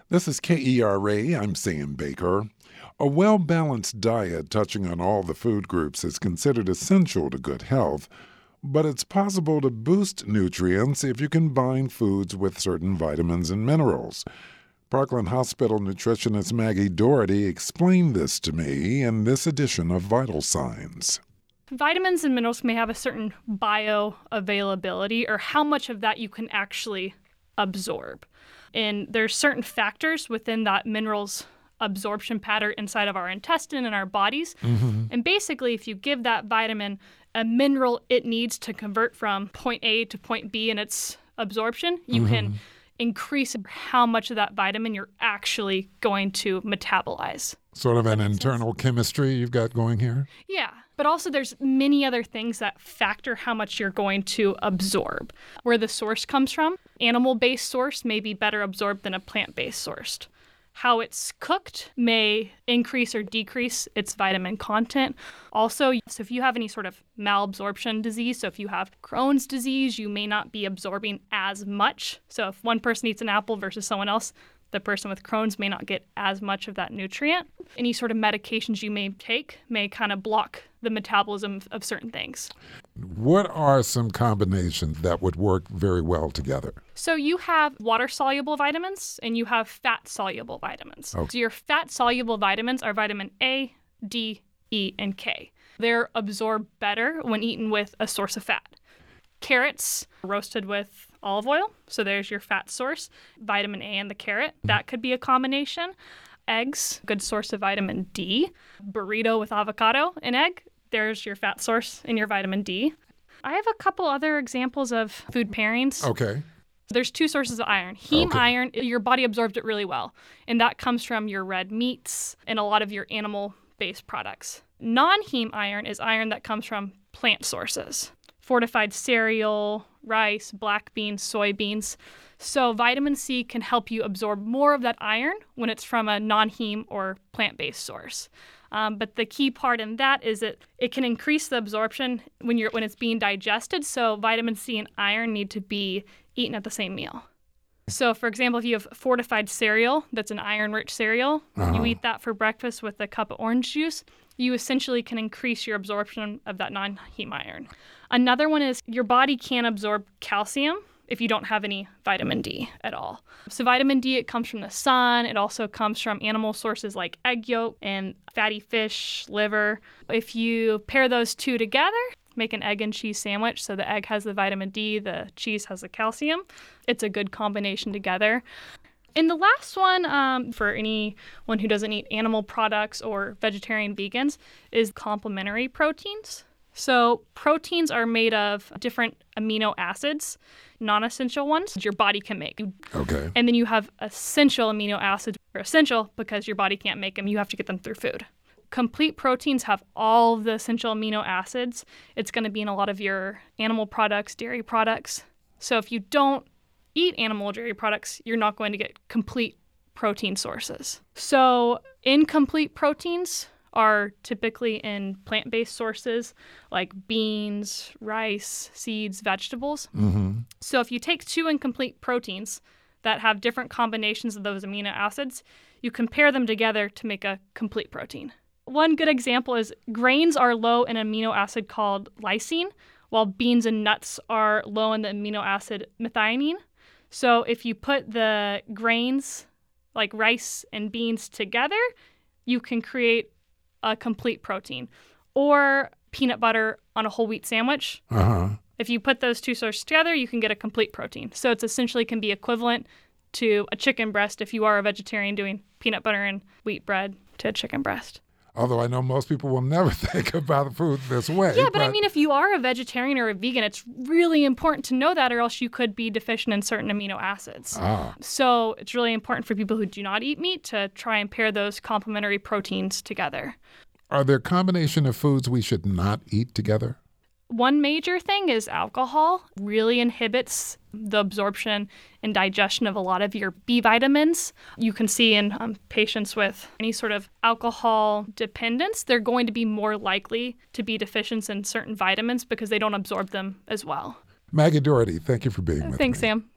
This is KERA. I'm Sam Baker. A well-balanced diet touching on all the food groups is considered essential to good health, but it's possible to boost nutrients if you combine foods with certain vitamins and minerals. Parkland Hospital nutritionist Maggie Doherty explained this to me in this edition of Vital Signs. Vitamins and minerals may have a certain bioavailability, or how much of that you can actually absorb. And there's certain factors within that minerals absorption pattern inside of our intestine and our bodies. And basically, if you give that vitamin a mineral it needs to convert from point A to point B in its absorption, you can increase how much of that vitamin you're actually going to metabolize. Sort of an internal chemistry you've got going here? Yeah. But also there's many other things that factor how much you're going to absorb. Where the source comes from, animal-based source may be better absorbed than a plant-based sourced. How it's cooked may increase or decrease its vitamin content. Also, so if you have any sort of malabsorption disease, so if you have Crohn's disease, you may not be absorbing as much. So if one person eats an apple versus someone else, the person with Crohn's may not get as much of that nutrient. Any sort of medications you may take may kind of block the metabolism of certain things. What are some combinations that would work very well together? So you have water-soluble vitamins and you have fat-soluble vitamins. Okay. So your fat-soluble vitamins are vitamin A, D, E, and K. They're absorbed better when eaten with a source of fat. Carrots roasted with olive oil, so there's your fat source. Vitamin A in the carrot, that could be a combination. Eggs, good source of vitamin D. Burrito with avocado and egg, there's your fat source and your vitamin D. I have a couple other examples of food pairings. Okay. There's two sources of iron. Heme iron, your body absorbs it really well, and that comes from your red meats and a lot of your animal-based products. Non-heme iron is iron that comes from plant sources. Fortified cereal, rice, black beans, soybeans. So vitamin C can help you absorb more of that iron when it's from a non-heme or plant-based source. But the key part in that is that it can increase the absorption when it's being digested. So vitamin C and iron need to be eaten at the same meal. So, for example, if you have fortified cereal, that's an iron-rich cereal, you eat that for breakfast with a cup of orange juice, you essentially can increase your absorption of that non-heme iron. Another one is your body can't absorb calcium if you don't have any vitamin D at all. So vitamin D, it comes from the sun. It also comes from animal sources like egg yolk and fatty fish, liver. If you pair those two together, make an egg and cheese sandwich. So the egg has the vitamin D, the cheese has the calcium. It's a good combination together. And the last one, for anyone who doesn't eat animal products or vegetarian vegans, is complementary proteins. So proteins are made of different amino acids, non-essential ones your body can make. Okay. And then you have essential amino acids. They're essential because your body can't make them. You have to get them through food. Complete proteins have all of the essential amino acids. It's going to be in a lot of your animal products, dairy products. So if you don't eat animal or dairy products, you're not going to get complete protein sources. So incomplete proteins are typically in plant-based sources like beans, rice, seeds, vegetables. So if you take two incomplete proteins that have different combinations of those amino acids, you compare them together to make a complete protein. One good example is grains are low in an amino acid called lysine, while beans and nuts are low in the amino acid methionine. So if you put the grains like rice and beans together, you can create a complete protein. Or peanut butter on a whole wheat sandwich. If you put those two sources together, you can get a complete protein. So it's essentially can be equivalent to a chicken breast if you are a vegetarian doing peanut butter and wheat bread to a chicken breast. Although I know most people will never think about food this way. Yeah, but I mean, if you are a vegetarian or a vegan, it's really important to know that, or else you could be deficient in certain amino acids. So it's really important for people who do not eat meat to try and pair those complementary proteins together. Are there a combination of foods we should not eat together? One major thing is alcohol really inhibits the absorption and digestion of a lot of your B vitamins. You can see in patients with any sort of alcohol dependence, they're going to be more likely to be deficient in certain vitamins because they don't absorb them as well. Maggie Doherty, thank you for being with me. Thanks, Sam.